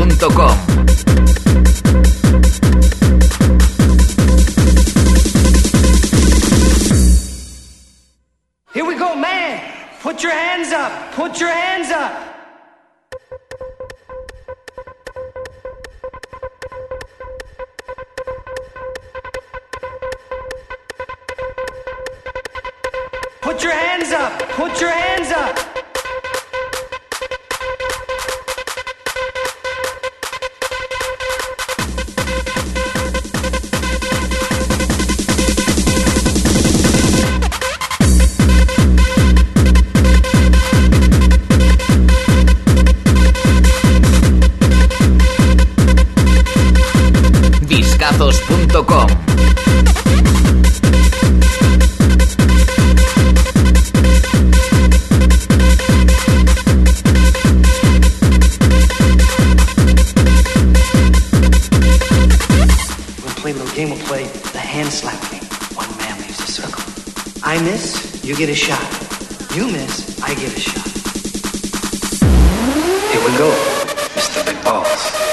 Discazos.com. Here we go, man. Put your hands up. Put your hands up. Put your hands up. Put your hands up. Discazos.com. Game will play the hand slap game. One man leaves a circle. I miss, you get a shot. You miss, I get a shot. Here we go, Mr. Big Balls.